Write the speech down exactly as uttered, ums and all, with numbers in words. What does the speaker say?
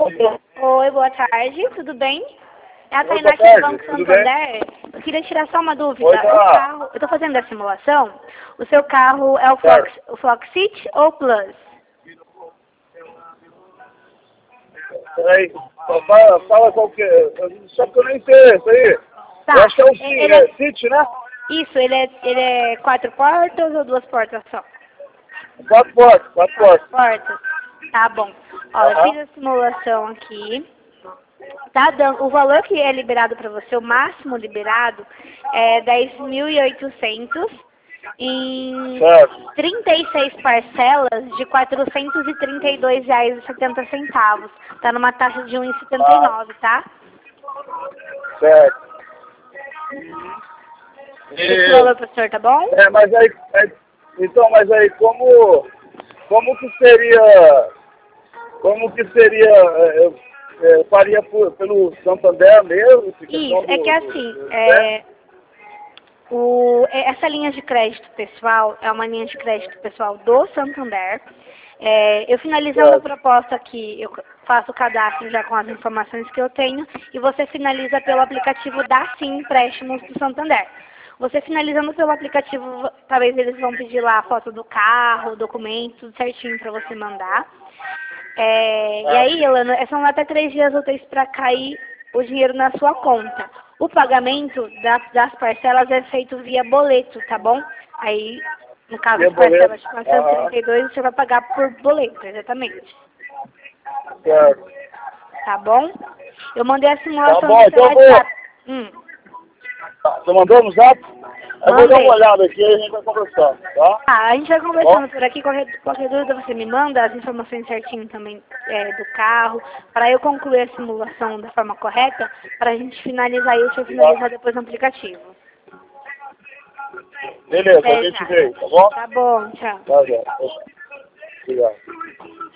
Oi, boa tarde, tudo bem? É a Oi, Tainá boa aqui do tarde, Banco tudo Santander. Eu queria tirar só uma dúvida. Oi, O Tainá. carro, eu estou fazendo a simulação. O seu carro é o Fox, Certo. o Foxit ou Plus? Peraí, fala, fala qual que é. Só que eu nem sei isso aí. Tá. Eu acho que é o Ci- Ele é, é, City, né? isso, ele é, ele é quatro portas ou duas portas só? Quatro portas, quatro Quatro portas. portas? Tá bom. Ó, eu Aham. fiz a simulação aqui. Tá dando, o valor que é liberado para você, o máximo liberado, é dez mil e oitocentos em Certo. trinta e seis parcelas de quatrocentos e trinta e dois reais e setenta centavos. Tá numa taxa de um vírgula setenta e nove, tá? Certo. Esse E, valor pro senhor tá bom? é, mas aí, é, então, mas aí como, como que seria, como que seria, é, eu, é, eu faria por, pelo Santander mesmo, essa questão Isso, é que do, do, assim, do né? é, o, é- essa linha de crédito pessoal é uma linha de crédito pessoal do Santander. É, eu finalizando a Certo. proposta aqui, eu faço o cadastro já com as informações que eu tenho e você finaliza pelo aplicativo da Sim Empréstimos do Santander. Você finalizando pelo aplicativo, talvez eles vão pedir lá a foto do carro, documento, tudo certinho para você mandar. É, e aí, Elana, são até três dias úteis para cair o dinheiro na sua conta. O pagamento das, das parcelas é feito via boleto, tá bom? Aí, no caso Via das parcelas de boleto. quatrocentos e Aham. trinta e dois, você vai pagar por boleto, exatamente. Certo. Tá bom? Eu mandei a Tá simulação bom, no seu então eu vou. WhatsApp. Hum, Você mandou no zap? Eu vou dar uma mandei. olhada aqui e a gente vai conversar, tá? Ah, a gente vai Tá bom? conversando por aqui, qualquer, qualquer dúvida você me manda, as informações certinho também é, do carro, para eu concluir a simulação da forma correta, para a gente finalizar isso e finalizar Tá. depois no aplicativo. Beleza, a Até gente já. vê, tá bom? Tá bom, tchau. Tá, já. Obrigado.